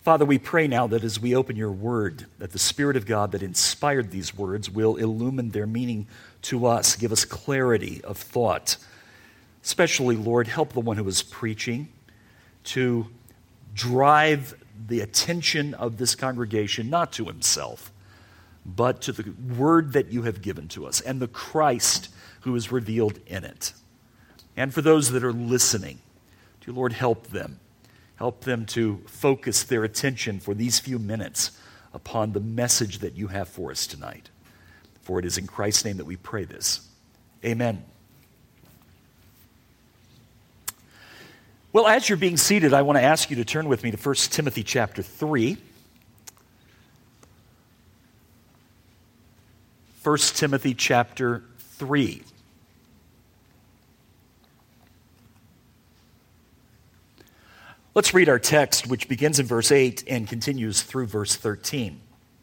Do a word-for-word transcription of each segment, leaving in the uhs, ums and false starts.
Father, we pray now that as we open your word, that the Spirit of God that inspired these words will illumine their meaning to us, give us clarity of thought. Especially, Lord, help the one who is preaching to drive the attention of this congregation not to himself, but to the word that you have given to us and the Christ who is revealed in it. And for those that are listening, dear Lord, help them. Help them to focus their attention for these few minutes upon the message that you have for us tonight. For it is in Christ's name that we pray this. Amen. Well, as you're being seated, I want to ask you to turn with me to First Timothy chapter three. First Timothy chapter three. Let's read our text, which begins in verse eight and continues through verse thirteen.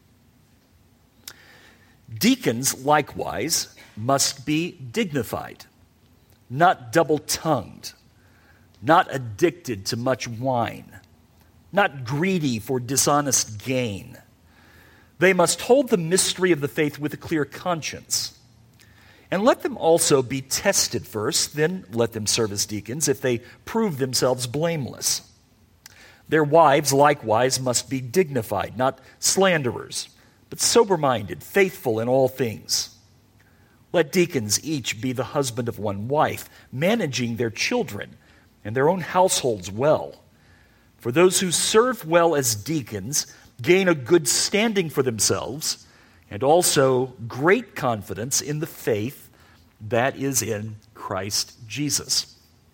Deacons, likewise, must be dignified, not double-tongued, not addicted to much wine, not greedy for dishonest gain. They must hold the mystery of the faith with a clear conscience. And let them also be tested first, then let them serve as deacons if they prove themselves blameless. Their wives likewise must be dignified, not slanderers, but sober-minded, faithful in all things. Let deacons each be the husband of one wife, managing their children and their own households well. For those who serve well as deacons gain a good standing for themselves and also great confidence in the faith that is in Christ Jesus.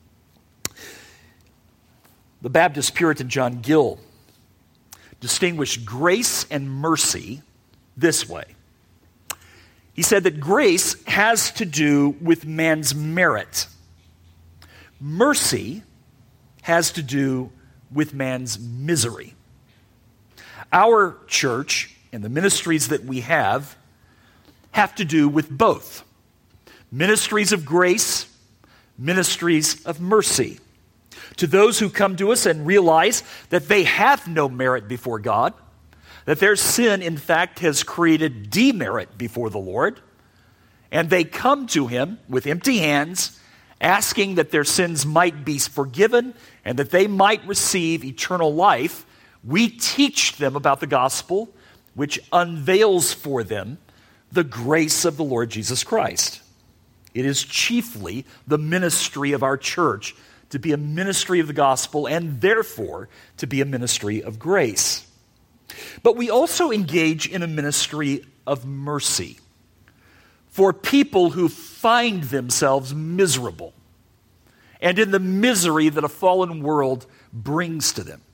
The Baptist Puritan John Gill distinguished grace and mercy this way. He said that grace has to do with man's merit. Mercy has to do with man's misery. Our church and the ministries that we have have to do with both. Ministries of grace, ministries of mercy. To those who come to us and realize that they have no merit before God, that their sin, in fact, has created demerit before the Lord, and they come to him with empty hands, asking that their sins might be forgiven and that they might receive eternal life, we teach them about the gospel, which unveils for them the grace of the Lord Jesus Christ. It is chiefly the ministry of our church to be a ministry of the gospel and therefore to be a ministry of grace. But we also engage in a ministry of mercy for people who find themselves miserable and in the misery that a fallen world brings to them.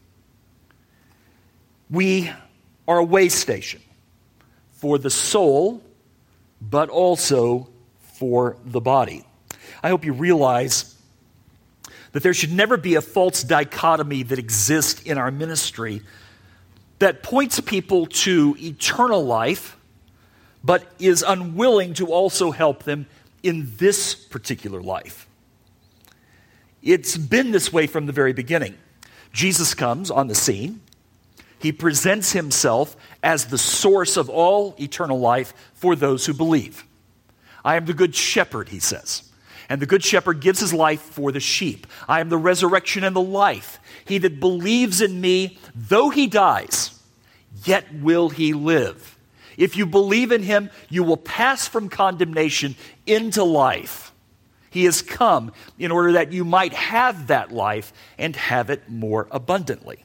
We are a way station for the soul, but also for the body. I hope you realize that there should never be a false dichotomy that exists in our ministry that points people to eternal life, but is unwilling to also help them in this particular life. It's been this way from the very beginning. Jesus comes on the scene. He presents himself as the source of all eternal life for those who believe. I am the good shepherd, he says. And the good shepherd gives his life for the sheep. I am the resurrection and the life. He that believes in me, though he dies, yet will he live. If you believe in him, you will pass from condemnation into life. He has come in order that you might have that life and have it more abundantly.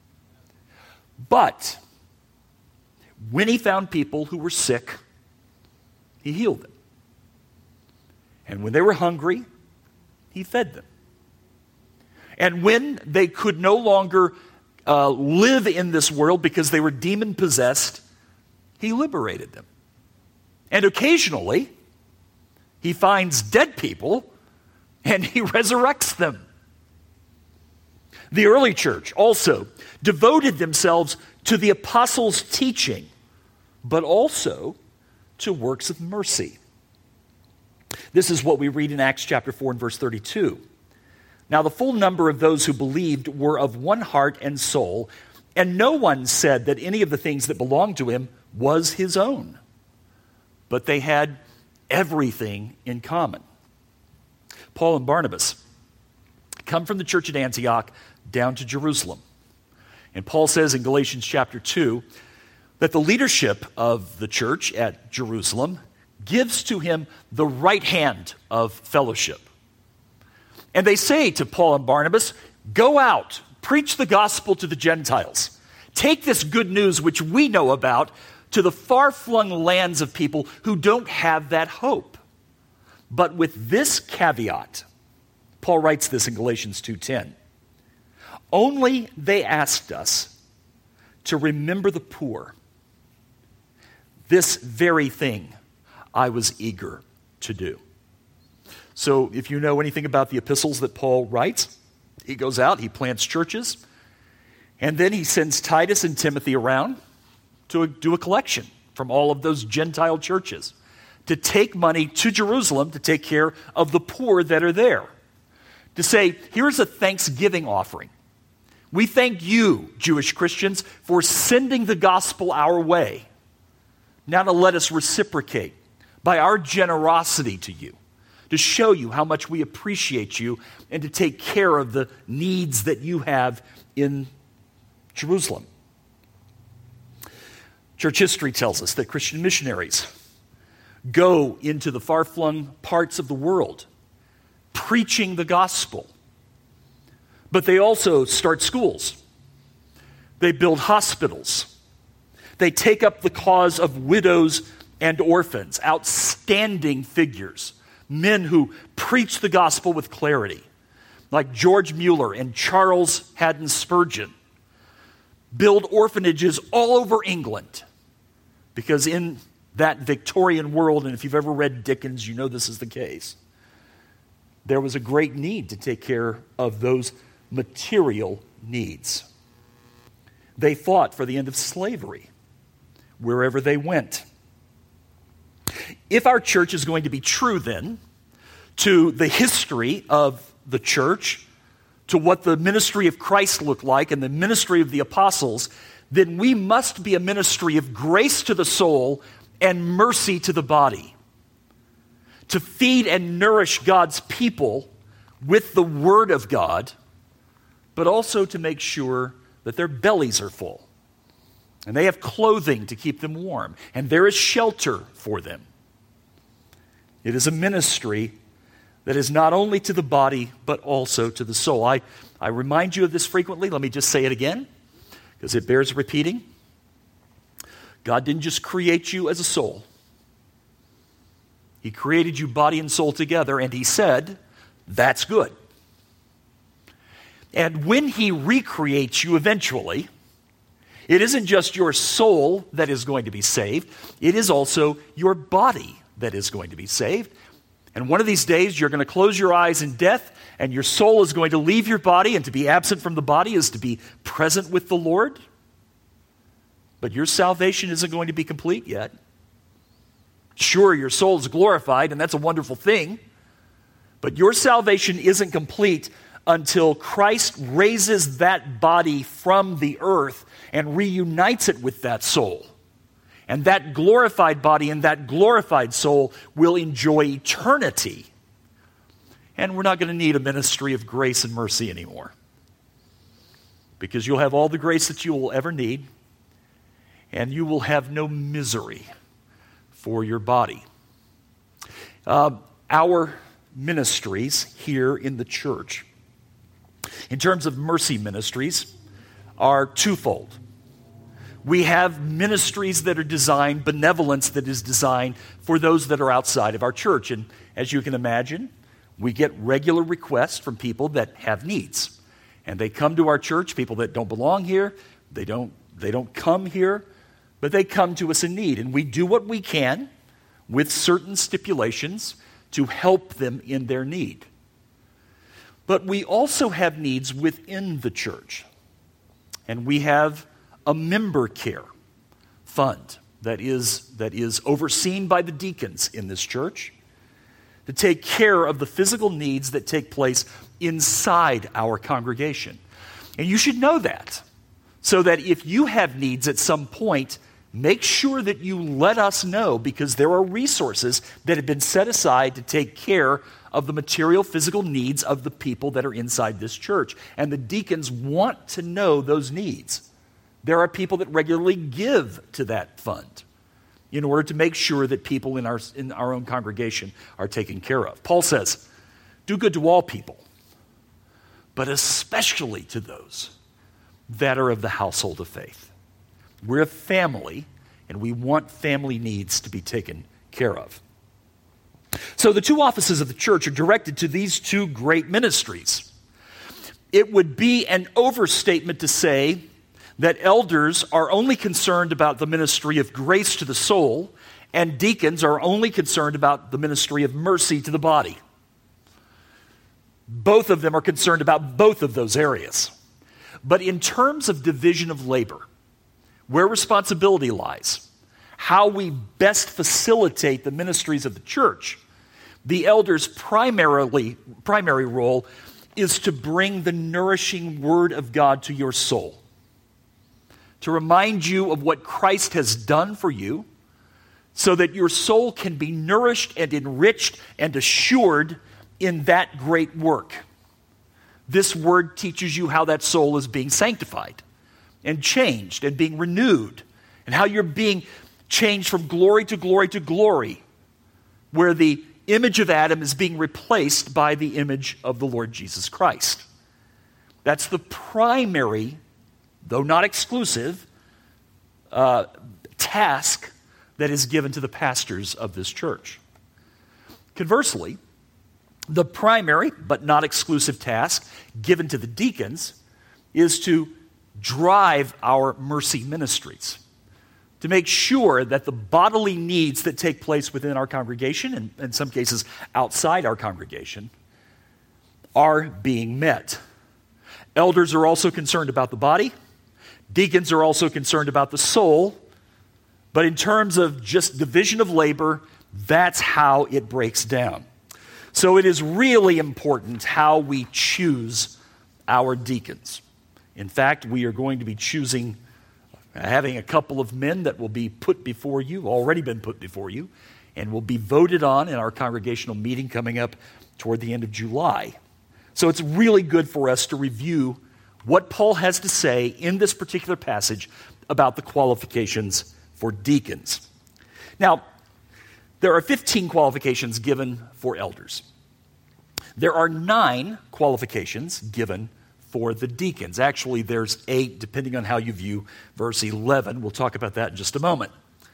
But when he found people who were sick, he healed them. And when they were hungry, he fed them. And when they could no longer uh, live in this world because they were demon-possessed, he liberated them. And occasionally, he finds dead people and he resurrects them. The early church also devoted themselves to the apostles' teaching, but also to works of mercy. This is what we read in Acts chapter four and verse thirty-two. Now the full number of those who believed were of one heart and soul, And no one said that any of the things that belonged to him was his own, but they had everything in common. Paul and Barnabas come from the church at Antioch down to Jerusalem. And Paul says in Galatians chapter two that the leadership of the church at Jerusalem gives to him the right hand of fellowship. And they say to Paul and Barnabas, go out, preach the gospel to the Gentiles. Take this good news which we know about to the far-flung lands of people who don't have that hope. But with this caveat, Paul writes this in Galatians two ten. Only they asked us to remember the poor. This very thing I was eager to do. So if you know anything about the epistles that Paul writes, he goes out, he plants churches, and then he sends Titus and Timothy around to do a collection from all of those Gentile churches to take money to Jerusalem to take care of the poor that are there. To say, here's a thanksgiving offering. We thank you, Jewish Christians, for sending the gospel our way. Now to let us reciprocate by our generosity to you, to show you how much we appreciate you and to take care of the needs that you have in Jerusalem. Church history tells us that Christian missionaries go into the far-flung parts of the world preaching the gospel. But they also start schools. They build hospitals. They take up the cause of widows and orphans, outstanding figures, men who preach the gospel with clarity, like George Mueller and Charles Haddon Spurgeon, build orphanages all over England, because in that Victorian world, and if you've ever read Dickens, you know this is the case, there was a great need to take care of those material needs. They fought for the end of slavery wherever they went. If our church is going to be true then to the history of the church, to what the ministry of Christ looked like and the ministry of the apostles, then we must be a ministry of grace to the soul and mercy to the body. To feed and nourish God's people with the Word of God, but also to make sure that their bellies are full. And they have clothing to keep them warm. And there is shelter for them. It is a ministry that is not only to the body, but also to the soul. I, I remind you of this frequently. Let me just say it again, because it bears repeating. God didn't just create you as a soul. He created you body and soul together, and he said, that's good. And when he recreates you eventually, it isn't just your soul that is going to be saved, it is also your body that is going to be saved. And one of these days, you're going to close your eyes in death, and your soul is going to leave your body, and to be absent from the body is to be present with the Lord. But your salvation isn't going to be complete yet. Sure, your soul is glorified, and that's a wonderful thing, but your salvation isn't complete until Christ raises that body from the earth and reunites it with that soul. And that glorified body and that glorified soul will enjoy eternity. And we're not going to need a ministry of grace and mercy anymore, because you'll have all the grace that you will ever need, and you will have no misery for your body. Uh, our ministries here in the church, in terms of mercy ministries, are twofold. We have ministries that are designed, benevolence that is designed for those that are outside of our church. And as you can imagine, we get regular requests from people that have needs. And they come to our church, people that don't belong here, they don't, they don't come here, but they come to us in need. And we do what we can with certain stipulations to help them in their need. But we also have needs within the church. And we have a member care fund that is, that is overseen by the deacons in this church to take care of the physical needs that take place inside our congregation. And you should know that, So that if you have needs at some point, make sure that you let us know, because there are resources that have been set aside to take care of the material, physical needs of the people that are inside this church. And the deacons want to know those needs. There are people that regularly give to that fund in order to make sure that people in our, in our own congregation are taken care of. Paul says, do good to all people, but especially to those that are of the household of faith. We're a family, and we want family needs to be taken care of. So the two offices of the church are directed to these two great ministries. It would be an overstatement to say that elders are only concerned about the ministry of grace to the soul, and deacons are only concerned about the ministry of mercy to the body. Both of them are concerned about both of those areas. But in terms of division of labor, where responsibility lies, how we best facilitate the ministries of the church, the elders' primarily primary role is to bring the nourishing word of God to your soul, to remind you of what Christ has done for you, so that your soul can be nourished and enriched and assured in that great work. This word teaches you how that soul is being sanctified and changed and being renewed, and how you're being changed from glory to glory to glory, where the image of Adam is being replaced by the image of the Lord Jesus Christ. That's the primary, though not exclusive, uh, task that is given to the pastors of this church. Conversely, the primary, but not exclusive task given to the deacons is to drive our mercy ministries, to make sure that the bodily needs that take place within our congregation, and in some cases outside our congregation, are being met. Elders are also concerned about the body. Deacons are also concerned about the soul. But in terms of just division of labor, that's how it breaks down. So it is really important how we choose our deacons. In fact, we are going to be choosing, having a couple of men that will be put before you, already been put before you, and will be voted on in our congregational meeting coming up toward the end of July. So it's really good for us to review what Paul has to say in this particular passage about the qualifications for deacons. Now, there are fifteen qualifications given for elders. There are nine qualifications given for the deacons. Actually, there's eight, depending on how you view verse eleven. We'll talk about that in just a moment.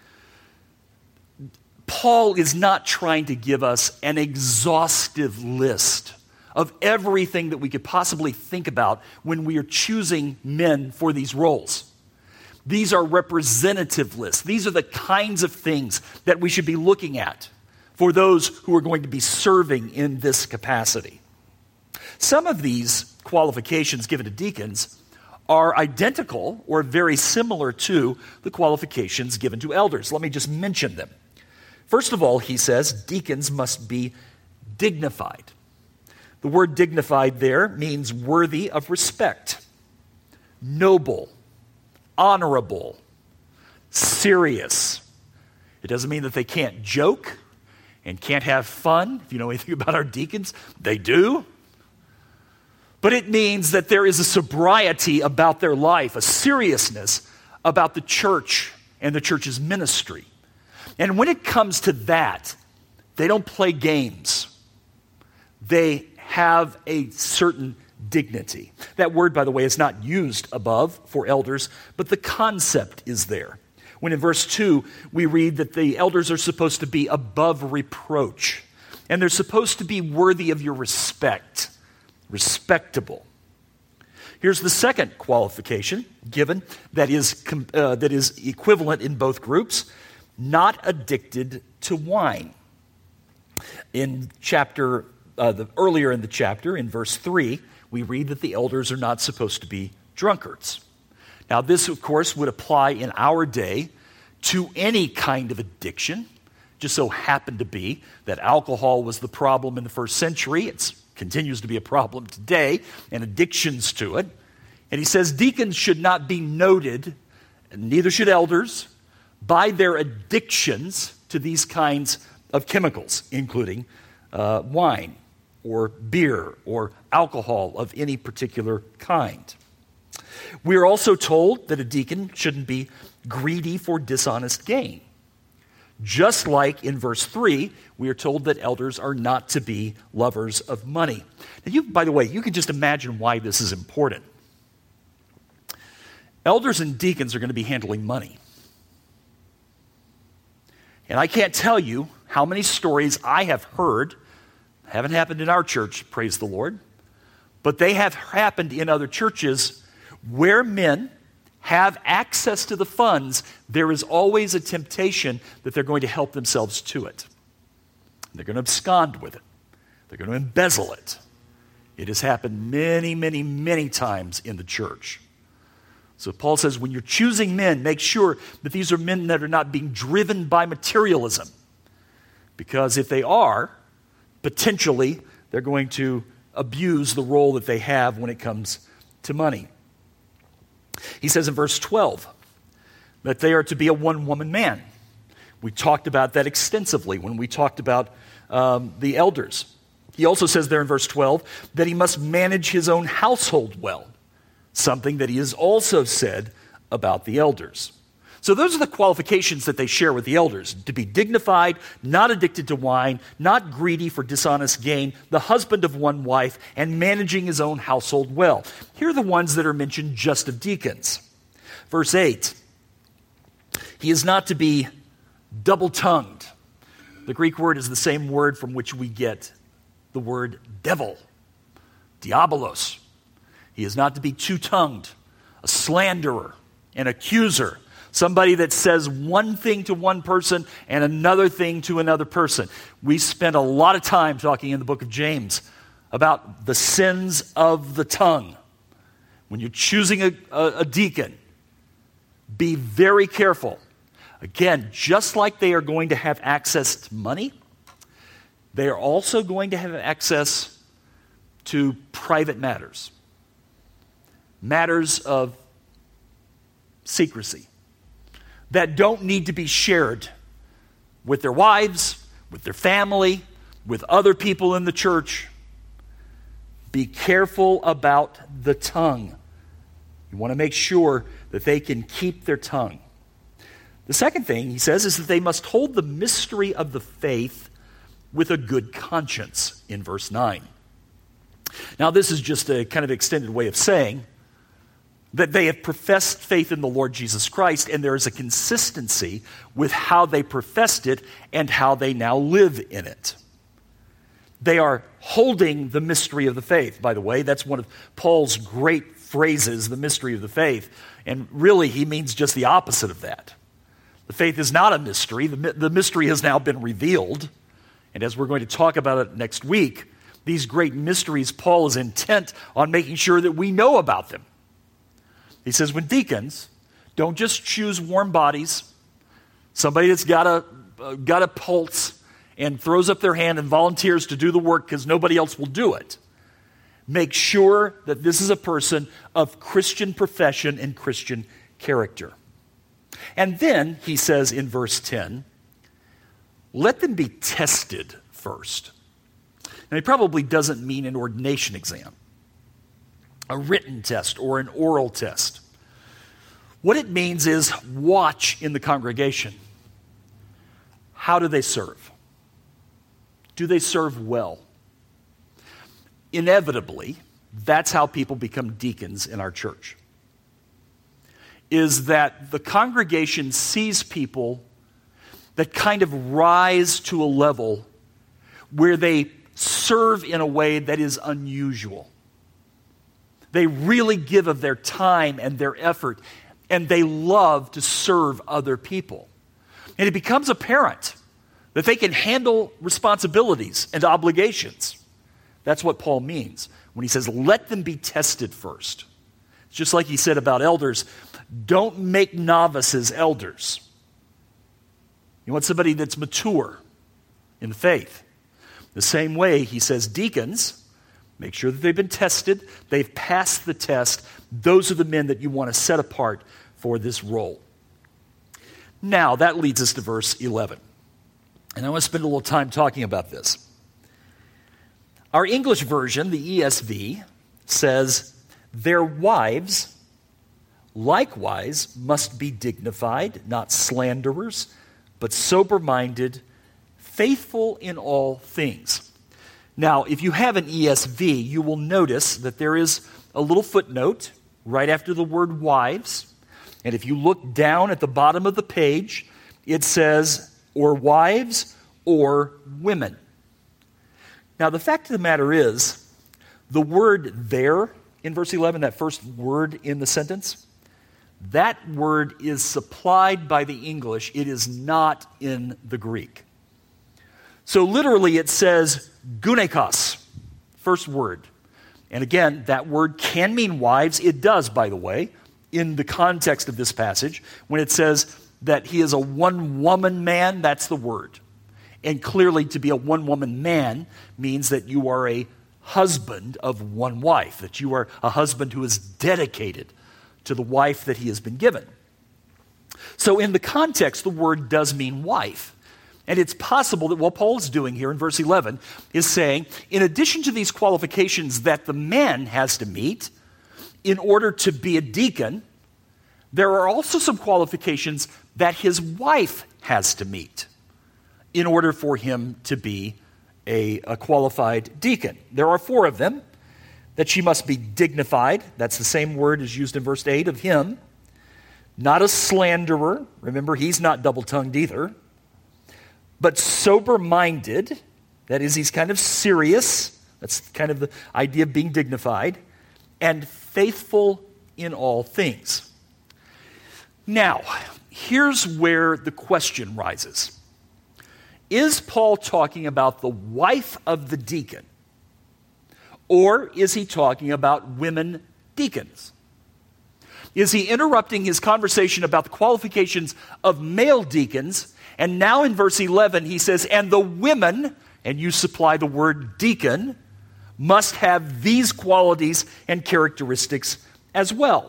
Paul is not trying to give us an exhaustive list of everything that we could possibly think about when we are choosing men for these roles. These are representative lists. These are the kinds of things that we should be looking at for those who are going to be serving in this capacity. Some of these qualifications given to deacons are identical or very similar to the qualifications given to elders. Let me just mention them. First of all, he says deacons must be dignified. The word dignified there means worthy of respect, noble, honorable, serious. It doesn't mean that they can't joke and can't have fun. If you know anything about our deacons, they do. But it means that there is a sobriety about their life, a seriousness about the church and the church's ministry. And when it comes to that, they don't play games. They have a certain dignity. That word, by the way, is not used above for elders, but the concept is there. When in verse two, we read that the elders are supposed to be above reproach, and they're supposed to be worthy of your respect, respectable. Here's the second qualification given that is, uh, that is equivalent in both groups: not addicted to wine. In chapter, uh, the, earlier in the chapter, in verse three, we read that the elders are not supposed to be drunkards. Now, this, of course, would apply in our day to any kind of addiction. Just so happened to be that alcohol was the problem in the first century. It continues to be a problem today, and addictions to it. And he says deacons should not be noted, and neither should elders, by their addictions to these kinds of chemicals, including uh, wine or beer or alcohol of any particular kind. We are also told that a deacon shouldn't be greedy for dishonest gain. Just like in verse three, we are told that elders are not to be lovers of money. Now you, by the way, you can just imagine why this is important. Elders and deacons are going to be handling money. And I can't tell you how many stories I have heard, haven't happened in our church, praise the Lord, but they have happened in other churches where men have access to the funds. There is always a temptation that they're going to help themselves to it. They're going to abscond with it. They're going to embezzle it. It has happened many, many, many times in the church. So Paul says when you're choosing men, make sure that these are men that are not being driven by materialism. Because if they are, potentially they're going to abuse the role that they have when it comes to money. He says in verse twelve that they are to be a one-woman man. We talked about that extensively when we talked about um, the elders. He also says there in verse twelve that he must manage his own household well, something that he has also said about the elders. So those are the qualifications that they share with the elders: to be dignified, not addicted to wine, not greedy for dishonest gain, the husband of one wife, and managing his own household well. Here are the ones that are mentioned just of deacons. Verse eight, he is not to be double-tongued. The Greek word is the same word from which we get the word devil, diabolos. He is not to be two-tongued, a slanderer, an accuser, somebody that says one thing to one person and another thing to another person. We spent a lot of time talking in the book of James about the sins of the tongue. When you're choosing a, a, a deacon, be very careful. Again, just like they are going to have access to money, they are also going to have access to private matters, matters of secrecy that don't need to be shared with their wives, with their family, with other people in the church. Be careful about the tongue. You want to make sure that they can keep their tongue. The second thing he says is that they must hold the mystery of the faith with a good conscience in verse nine. Now, this is just a kind of extended way of saying that they have professed faith in the Lord Jesus Christ, and there is a consistency with how they professed it and how they now live in it. They are holding the mystery of the faith. By the way, that's one of Paul's great phrases, the mystery of the faith. And really, he means just the opposite of that. The faith is not a mystery. The, the mystery has now been revealed. And as we're going to talk about it next week, these great mysteries, Paul is intent on making sure that we know about them. He says, when deacons, don't just choose warm bodies, somebody that's got a, uh, got a pulse and throws up their hand and volunteers to do the work because nobody else will do it. Make sure that this is a person of Christian profession and Christian character. And then, he says in verse ten, let them be tested first. Now, he probably doesn't mean an ordination exam, a written test or an oral test. What it means is watch in the congregation. How do they serve? Do they serve well? Inevitably, that's how people become deacons in our church. Is that the congregation sees people that kind of rise to a level where they serve in a way that is unusual. They really give of their time and their effort, and they love to serve other people. And it becomes apparent that they can handle responsibilities and obligations. That's what Paul means when he says, let them be tested first. It's just like he said about elders, don't make novices elders. You want somebody that's mature in the faith. The same way, he says, deacons, Make sure that they've been tested, they've passed the test. Those are the men that you want to set apart for this role. Now, that leads us to verse eleven. And I want to spend a little time talking about this. Our English version, the E S V, says, "Their wives likewise must be dignified, not slanderers, but sober-minded, faithful in all things." Now, if you have an E S V, you will notice that there is a little footnote right after the word wives. And if you look down at the bottom of the page, it says, or wives or women. Now, the fact of the matter is, the word there in verse eleven, that first word in the sentence, that word is supplied by the English. It is not in the Greek. So literally it says gunekos, first word. And again, that word can mean wives. It does, by the way, in the context of this passage. When it says that he is a one-woman man, that's the word. And clearly to be a one-woman man means that you are a husband of one wife, that you are a husband who is dedicated to the wife that he has been given. So in the context, the word does mean wife. And it's possible that what Paul is doing here in verse eleven is saying, in addition to these qualifications that the man has to meet in order to be a deacon, there are also some qualifications that his wife has to meet in order for him to be a, a qualified deacon. There are four of them. That she must be dignified. That's the same word as used in verse eight of him. Not a slanderer. Remember, he's not double-tongued either. But sober-minded. That is, he's kind of serious. That's kind of the idea of being dignified. And faithful in all things. Now, here's where the question rises. Is Paul talking about the wife of the deacon? Or is he talking about women deacons? Is he interrupting his conversation about the qualifications of male deacons? And now in verse eleven he says, and the women, and you supply the word deacon, must have these qualities and characteristics as well.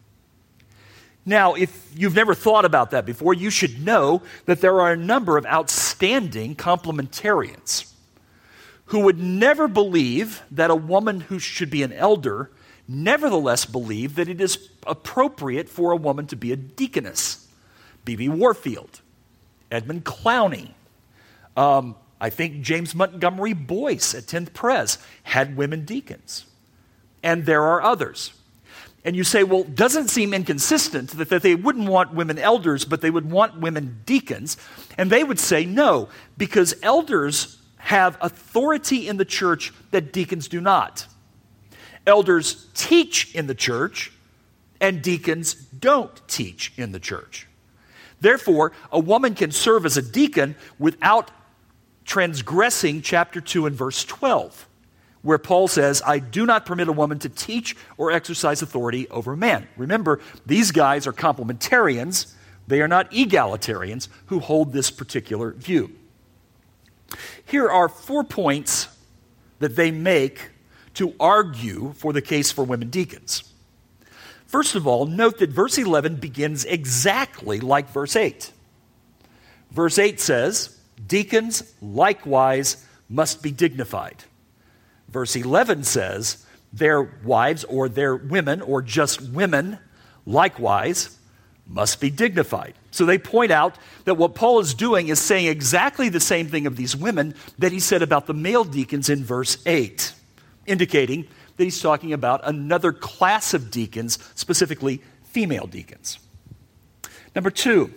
Now, if you've never thought about that before, you should know that there are a number of outstanding complementarians who would never believe that a woman who should be an elder nevertheless believe that it is appropriate for a woman to be a deaconess. B B Warfield, Edmund Clowney, um, I think James Montgomery Boyce at tenth Pres had women deacons. And there are others. And you say, well, doesn't seem inconsistent that, that they wouldn't want women elders, but they would want women deacons. And they would say no, because elders have authority in the church that deacons do not. Elders teach in the church, and deacons don't teach in the church. Therefore, a woman can serve as a deacon without transgressing chapter two and verse twelve, where Paul says, I do not permit a woman to teach or exercise authority over a man. Remember, these guys are complementarians. They are not egalitarians who hold this particular view. Here are four points that they make to argue for the case for women deacons. First of all, note that verse eleven begins exactly like verse eight. Verse eight says, deacons likewise must be dignified. Verse eleven says, their wives or their women or just women likewise must be dignified. So they point out that what Paul is doing is saying exactly the same thing of these women that he said about the male deacons in verse eight, indicating that he's talking about another class of deacons, specifically female deacons. Number two,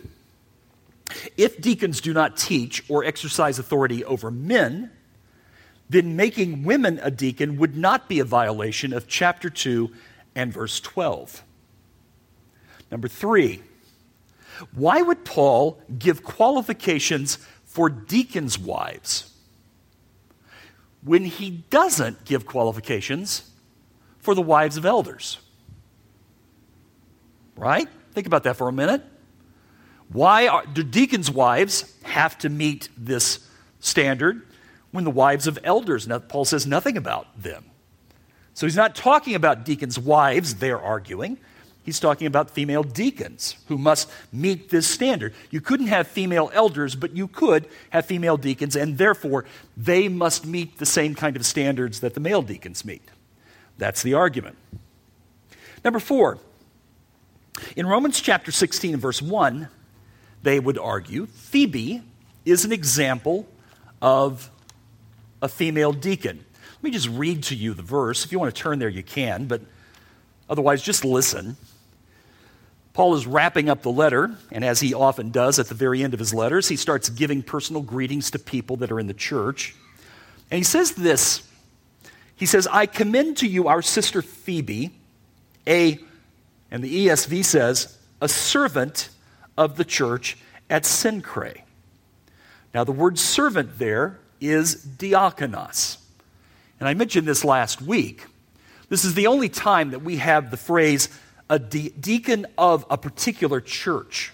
if deacons do not teach or exercise authority over men, then making women a deacon would not be a violation of chapter two and verse twelve. Number three, why would Paul give qualifications for deacons' wives when he doesn't give qualifications for the wives of elders? Right? Think about that for a minute. Why are, do deacons' wives have to meet this standard when the wives of elders, Paul says nothing about them? So he's not talking about deacons' wives, they're arguing. He's talking about female deacons who must meet this standard. You couldn't have female elders, but you could have female deacons, and therefore they must meet the same kind of standards that the male deacons meet. That's the argument. Number four, in Romans chapter sixteen, verse one, they would argue Phoebe is an example of a female deacon. Let me just read to you the verse. If you want to turn there, you can, but otherwise, just listen. Paul is wrapping up the letter, and as he often does at the very end of his letters, he starts giving personal greetings to people that are in the church. And he says this. He says, I commend to you our sister Phoebe, a, and the E S V says, a servant of the church at Cenchreae. Now, the word servant there is diakonos. And I mentioned this last week. This is the only time that we have the phrase, a de- deacon of a particular church.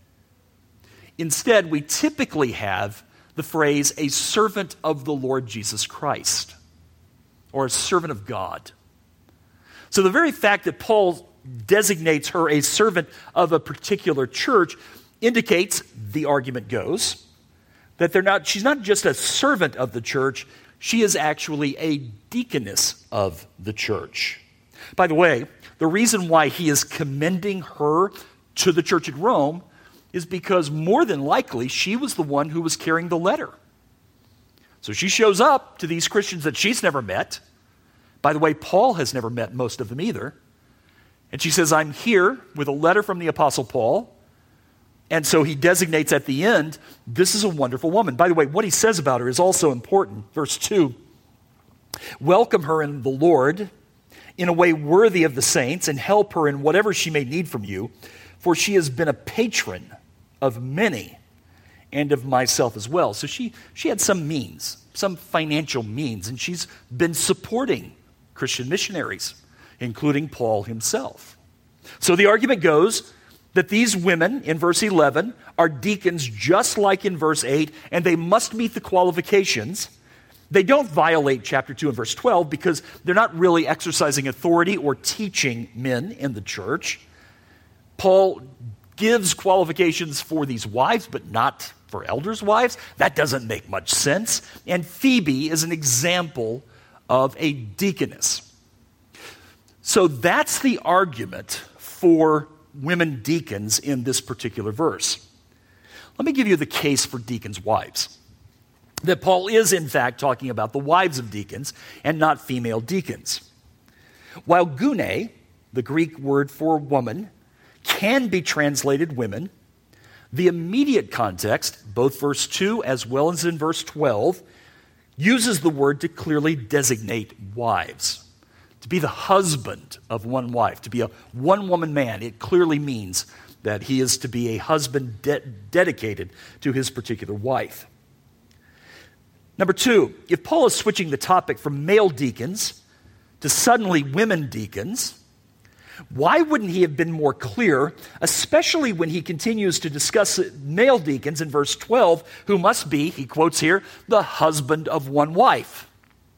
Instead, we typically have the phrase, a servant of the Lord Jesus Christ, or a servant of God. So the very fact that Paul designates her a servant of a particular church indicates, the argument goes, that they're not, she's not just a servant of the church, she is actually a deaconess of the church. By the way, the reason why he is commending her to the church at Rome is because more than likely she was the one who was carrying the letter. So she shows up to these Christians that she's never met. By the way, Paul has never met most of them either. And she says, I'm here with a letter from the Apostle Paul. And so he designates at the end, this is a wonderful woman. By the way, what he says about her is also important. Verse two, welcome her in the Lord in a way worthy of the saints, and help her in whatever she may need from you, for she has been a patron of many and of myself as well. So she, she had some means, some financial means, and she's been supporting Christian missionaries, including Paul himself. So the argument goes that these women in verse eleven are deacons just like in verse eight, and they must meet the qualifications. They don't violate chapter two and verse twelve because they're not really exercising authority or teaching men in the church. Paul gives qualifications for these wives, but not for elders' wives. That doesn't make much sense. And Phoebe is an example of a deaconess. So that's the argument for women deacons in this particular verse. Let me give you the case for deacons' wives. That Paul is, in fact, talking about the wives of deacons and not female deacons. While gune, the Greek word for woman, can be translated women, the immediate context, both verse two as well as in verse twelve, uses the word to clearly designate wives. To be the husband of one wife, to be a one-woman man, it clearly means that he is to be a husband de- dedicated to his particular wife. Number two, if Paul is switching the topic from male deacons to suddenly women deacons, why wouldn't he have been more clear, especially when he continues to discuss male deacons in verse twelve, who must be, he quotes here, the husband of one wife?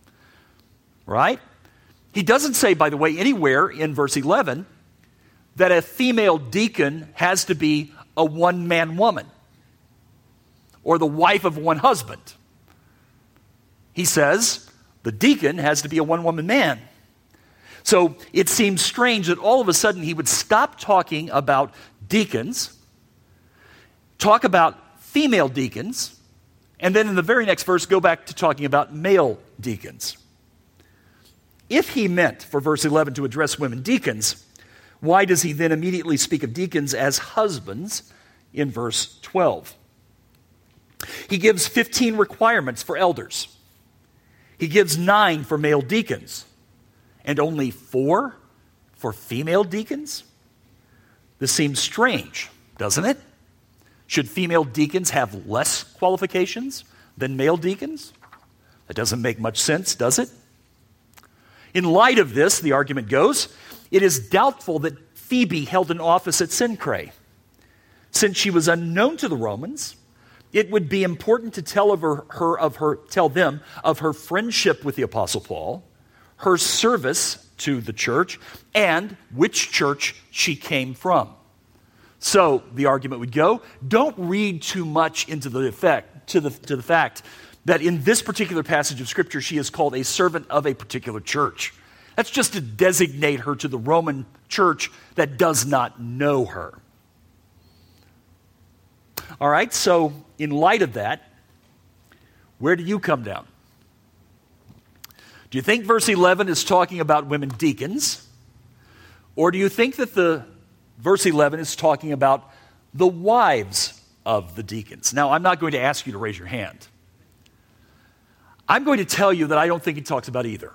Right? He doesn't say, by the way, anywhere in verse eleven that a female deacon has to be a one-man woman or the wife of one husband. He says the deacon has to be a one-woman man. So it seems strange that all of a sudden he would stop talking about deacons, talk about female deacons, and then in the very next verse go back to talking about male deacons. If he meant for verse eleven to address women deacons, why does he then immediately speak of deacons as husbands in verse twelve? He gives fifteen requirements for elders. He gives nine for male deacons and only four for female deacons. This seems strange, doesn't it? Should female deacons have less qualifications than male deacons? That doesn't make much sense, does it? In light of this, the argument goes, it is doubtful that Phoebe held an office at Cenchreae. Since she was unknown to the Romans, it would be important to tell of her, her, of her, tell them of her friendship with the Apostle Paul, her service to the church, and which church she came from. So the argument would go, don't read too much into the effect, to the, to the fact that in this particular passage of Scripture, she is called a servant of a particular church. That's just to designate her to the Roman church that does not know her. All right, so in light of that, where do you come down? Do you think verse eleven is talking about women deacons? Or do you think that the verse eleven is talking about the wives of the deacons? Now, I'm not going to ask you to raise your hand. I'm going to tell you that I don't think he talks about either.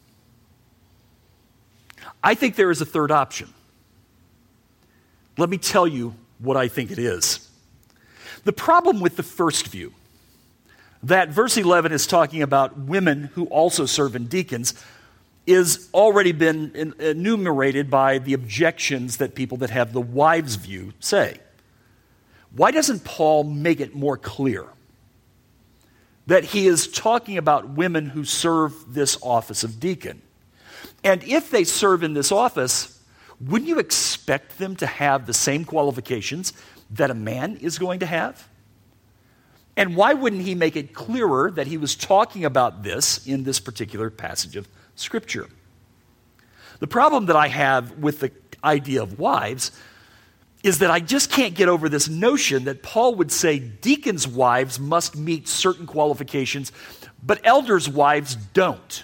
I think there is a third option. Let me tell you what I think it is. The problem with the first view, that verse eleven is talking about women who also serve in deacons, is already been enumerated by the objections that people that have the wives' view say. Why doesn't Paul make it more clear that he is talking about women who serve this office of deacon? And if they serve in this office, wouldn't you expect them to have the same qualifications that a man is going to have? And why wouldn't he make it clearer that he was talking about this in this particular passage of Scripture? The problem that I have with the idea of wives is that I just can't get over this notion that Paul would say deacons' wives must meet certain qualifications, but elders' wives don't.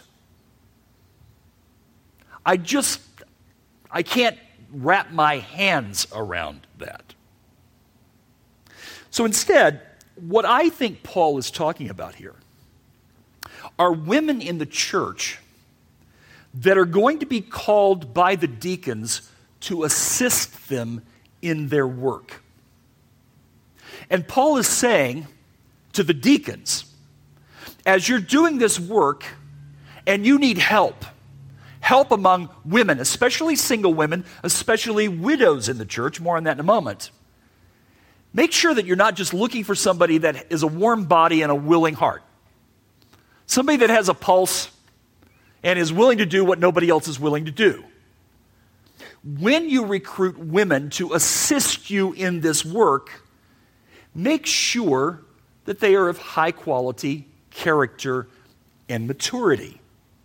I just, I can't wrap my hands around that. So instead, what I think Paul is talking about here are women in the church that are going to be called by the deacons to assist them in their work. And Paul is saying to the deacons, as you're doing this work and you need help, help among women, especially single women, especially widows in the church, more on that in a moment, make sure that you're not just looking for somebody that is a warm body and a willing heart. Somebody that has a pulse and is willing to do what nobody else is willing to do. When you recruit women to assist you in this work, make sure that they are of high quality, character, and maturity.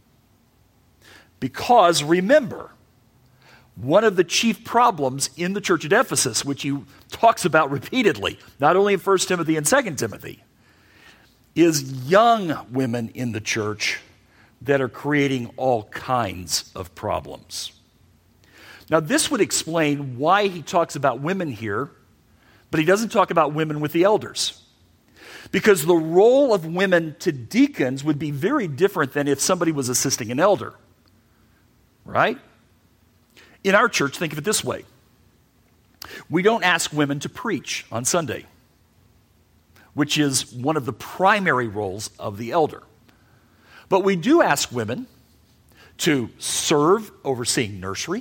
Because remember, one of the chief problems in the church at Ephesus, which he talks about repeatedly, not only in First Timothy and Second Timothy, is young women in the church that are creating all kinds of problems. Now, this would explain why he talks about women here, but he doesn't talk about women with the elders. Because the role of women to deacons would be very different than if somebody was assisting an elder. Right? In our church, think of it this way. We don't ask women to preach on Sunday, which is one of the primary roles of the elder. But we do ask women to serve overseeing nursery,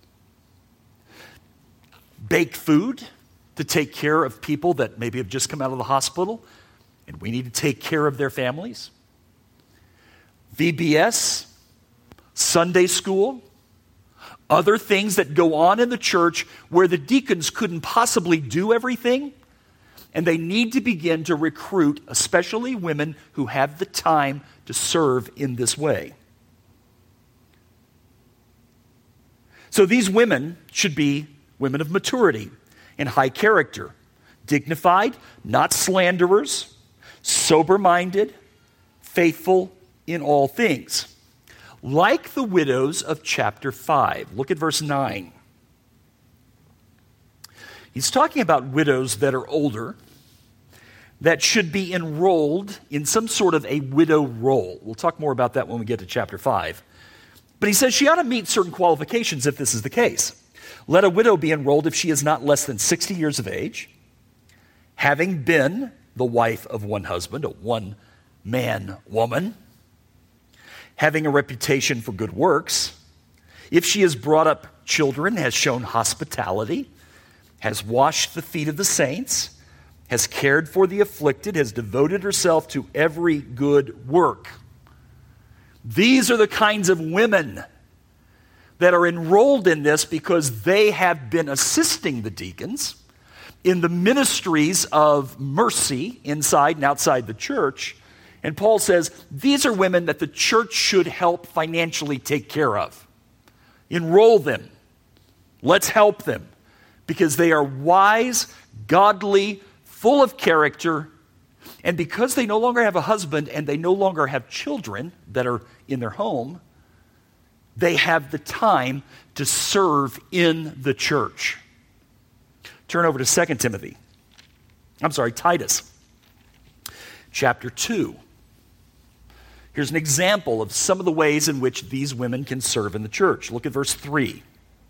bake food to take care of people that maybe have just come out of the hospital and we need to take care of their families, V B S, Sunday school, other things that go on in the church where the deacons couldn't possibly do everything, and they need to begin to recruit, especially women who have the time to serve in this way. So these women should be women of maturity and high character, dignified, not slanderers, sober-minded, faithful in all things. Like the widows of chapter five. Look at verse nine. He's talking about widows that are older, that should be enrolled in some sort of a widow roll. We'll talk more about that when we get to chapter five. But he says she ought to meet certain qualifications if this is the case. Let a widow be enrolled if she is not less than sixty years of age, having been the wife of one husband, a one-man woman, having a reputation for good works, if she has brought up children, has shown hospitality, has washed the feet of the saints, has cared for the afflicted, has devoted herself to every good work. These are the kinds of women that are enrolled in this because they have been assisting the deacons in the ministries of mercy inside and outside the church. And Paul says, these are women that the church should help financially take care of. Enroll them. Let's help them because they are wise, godly, full of character, and because they no longer have a husband and they no longer have children that are in their home, they have the time to serve in the church. Turn over to Second Timothy. I'm sorry, Titus. Chapter two. Here's an example of some of the ways in which these women can serve in the church. Look at verse three.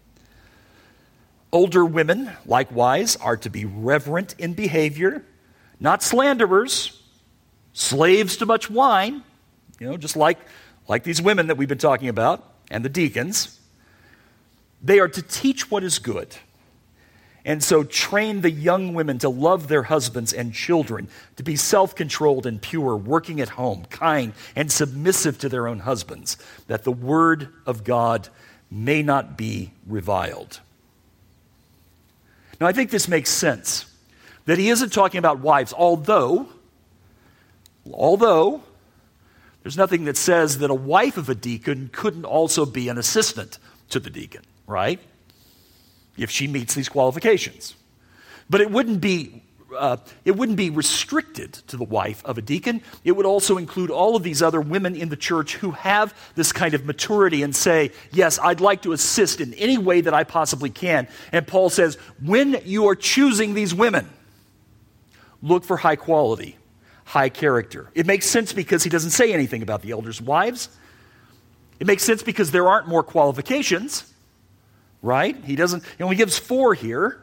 Older women, likewise, are to be reverent in behavior, not slanderers, slaves to much wine, you know, just like, like these women that we've been talking about, and the deacons. They are to teach what is good. And so train the young women to love their husbands and children, to be self-controlled and pure, working at home, kind and submissive to their own husbands, that the word of God may not be reviled. Now, I think this makes sense, that he isn't talking about wives, although, although there's nothing that says that a wife of a deacon couldn't also be an assistant to the deacon, right? If she meets these qualifications. But it wouldn't be uh, it wouldn't be restricted to the wife of a deacon. It would also include all of these other women in the church who have this kind of maturity and say, yes, I'd like to assist in any way that I possibly can. And Paul says, when you are choosing these women, look for high quality, high character. It makes sense because he doesn't say anything about the elders' wives. It makes sense because there aren't more qualifications. Right? He doesn't, he only gives four here.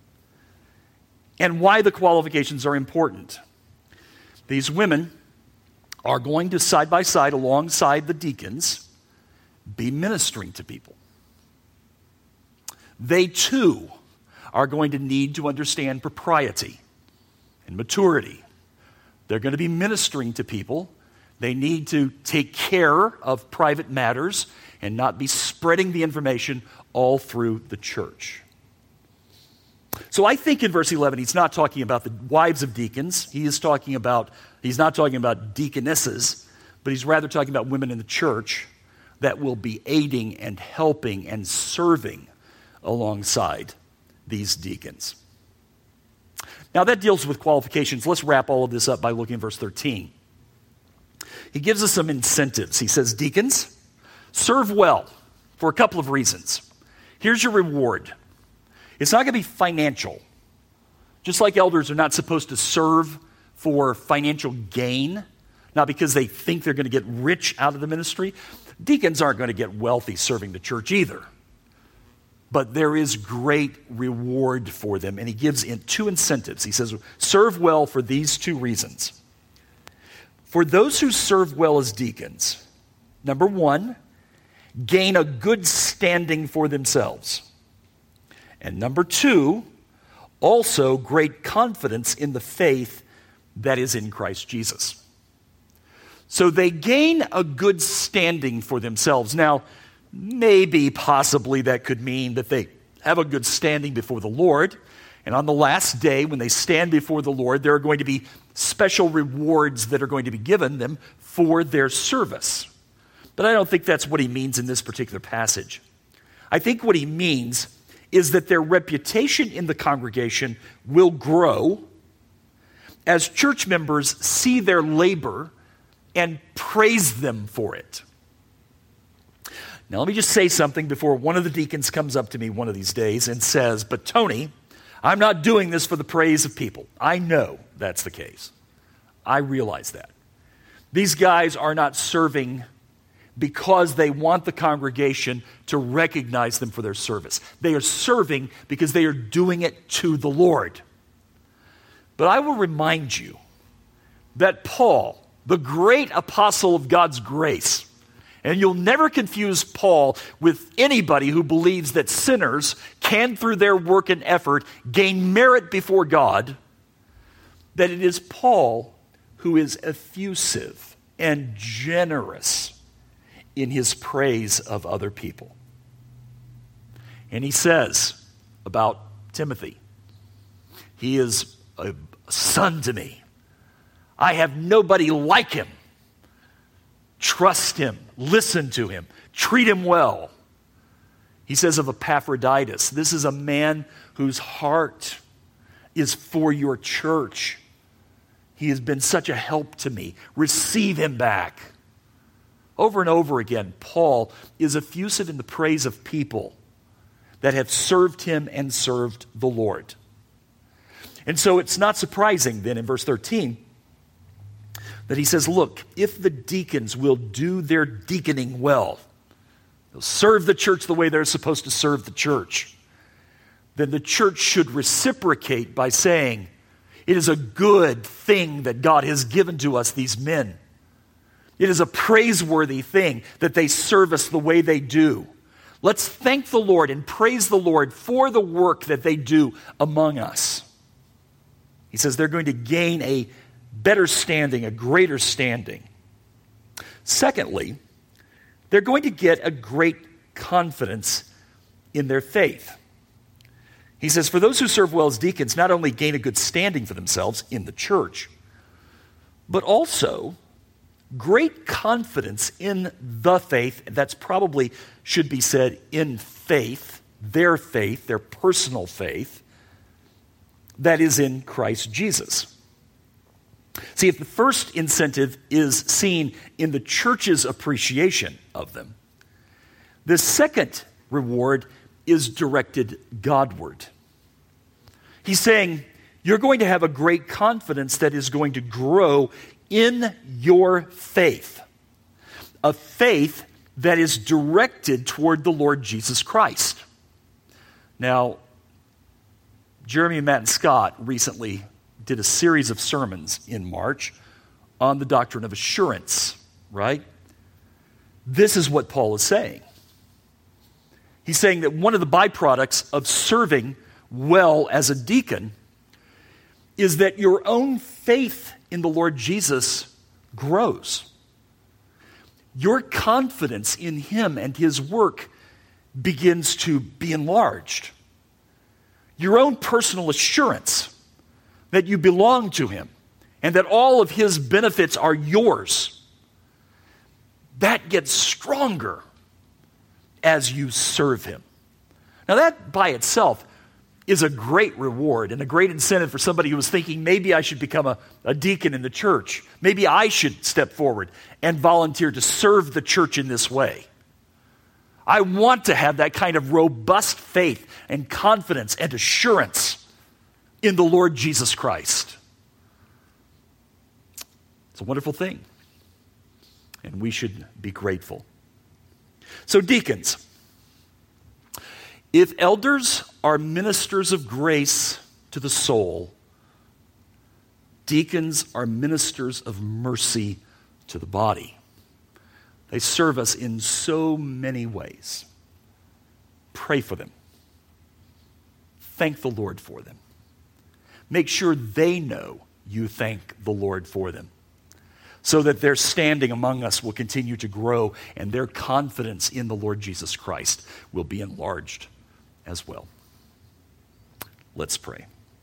And why the qualifications are important. These women are going to, side by side, alongside the deacons, be ministering to people. They too are going to need to understand propriety and maturity. They're going to be ministering to people. They need to take care of private matters and not be spreading the information all through the church. So I think in verse eleven, he's not talking about the wives of deacons. He is talking about, he's not talking about deaconesses, but he's rather talking about women in the church that will be aiding and helping and serving alongside these deacons. Now that deals with qualifications. Let's wrap all of this up by looking at verse thirteen. He gives us some incentives. He says, deacons, serve well for a couple of reasons. Here's your reward. It's not going to be financial. Just like elders are not supposed to serve for financial gain, not because they think they're going to get rich out of the ministry. Deacons aren't going to get wealthy serving the church either. But there is great reward for them, and he gives in two incentives. He says, serve well for these two reasons. For those who serve well as deacons, number one, gain a good standing for themselves. And number two, also great confidence in the faith that is in Christ Jesus. So they gain a good standing for themselves. Now, maybe, possibly, that could mean that they have a good standing before the Lord. And on the last day, when they stand before the Lord, there are going to be special rewards that are going to be given them for their service. But I don't think that's what he means in this particular passage. I think what he means is that their reputation in the congregation will grow as church members see their labor and praise them for it. Now, let me just say something before one of the deacons comes up to me one of these days and says, but Tony, I'm not doing this for the praise of people. I know that's the case. I realize that. These guys are not serving because they want the congregation to recognize them for their service. They are serving because they are doing it to the Lord. But I will remind you that Paul, the great apostle of God's grace, and you'll never confuse Paul with anybody who believes that sinners can, through their work and effort, gain merit before God, that it is Paul who is effusive and generous in his praise of other people. And he says about Timothy, he is a son to me. I have nobody like him. Trust him, listen to him, treat him well. He says of Epaphroditus, this is a man whose heart is for your church. He has been such a help to me. Receive him back. Over and over again, Paul is effusive in the praise of people that have served him and served the Lord. And so it's not surprising then in verse thirteen that he says, look, if the deacons will do their deaconing well, they'll serve the church the way they're supposed to serve the church, then the church should reciprocate by saying, it is a good thing that God has given to us these men. It is a praiseworthy thing that they serve us the way they do. Let's thank the Lord and praise the Lord for the work that they do among us. He says they're going to gain a better standing, a greater standing. Secondly, they're going to get a great confidence in their faith. He says, for those who serve well as deacons, not only gain a good standing for themselves in the church, but also great confidence in the faith. That's probably should be said in faith, their faith, their personal faith, that is in Christ Jesus. See, if the first incentive is seen in the church's appreciation of them, the second reward is directed Godward. He's saying, you're going to have a great confidence that is going to grow in your faith, a faith that is directed toward the Lord Jesus Christ. Now, Jeremy, Matt, and Scott recently did a series of sermons in March on the doctrine of assurance, right? This is what Paul is saying. He's saying that one of the byproducts of serving well as a deacon is that your own faith in the Lord Jesus grows. Your confidence in him and his work begins to be enlarged. Your own personal assurance that you belong to him and that all of his benefits are yours, that gets stronger as you serve him. Now that by itself is a great reward and a great incentive for somebody who was thinking, maybe I should become a, a deacon in the church. Maybe I should step forward and volunteer to serve the church in this way. I want to have that kind of robust faith and confidence and assurance in the Lord Jesus Christ. It's a wonderful thing, and we should be grateful. So deacons, if elders are ministers of grace to the soul, deacons are ministers of mercy to the body. They serve us in so many ways. Pray for them. Thank the Lord for them. Make sure they know you thank the Lord for them, so that their standing among us will continue to grow and their confidence in the Lord Jesus Christ will be enlarged as well. Let's pray.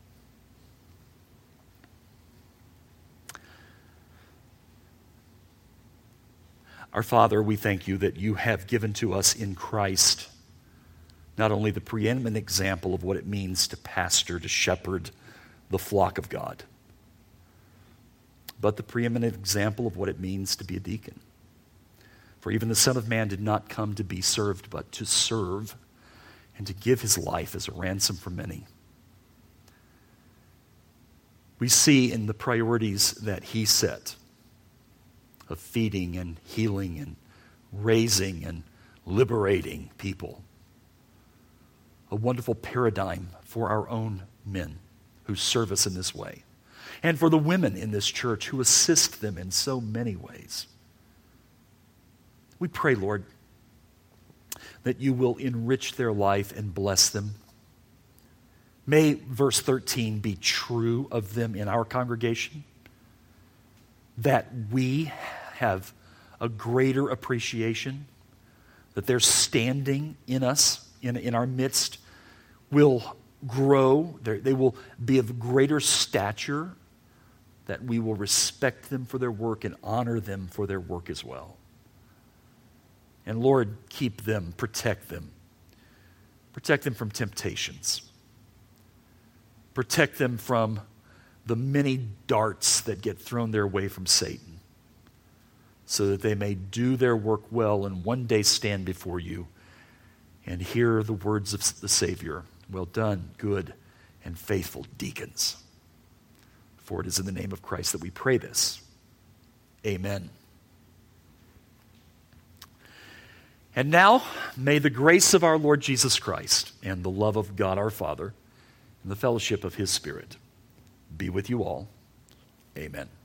Our Father, we thank you that you have given to us in Christ not only the preeminent example of what it means to pastor, to shepherd the flock of God, but the preeminent example of what it means to be a deacon. For even the Son of Man did not come to be served, but to serve and to give his life as a ransom for many. We see in the priorities that he set of feeding and healing and raising and liberating people, a wonderful paradigm for our own men who serve us in this way, and for the women in this church who assist them in so many ways. We pray, Lord, that you will enrich their life and bless them. May verse thirteen be true of them in our congregation, that we have a greater appreciation that their standing in us, in, in our midst, will grow. They're, they will be of greater stature, that we will respect them for their work and honor them for their work as well. And Lord, keep them, protect them. Protect them from temptations. Protect them from the many darts that get thrown their way from Satan, so that they may do their work well and one day stand before you and hear the words of the Savior. Well done, good and faithful deacons. For it is in the name of Christ that we pray this. Amen. And now, may the grace of our Lord Jesus Christ and the love of God our Father and the fellowship of his Spirit be with you all. Amen.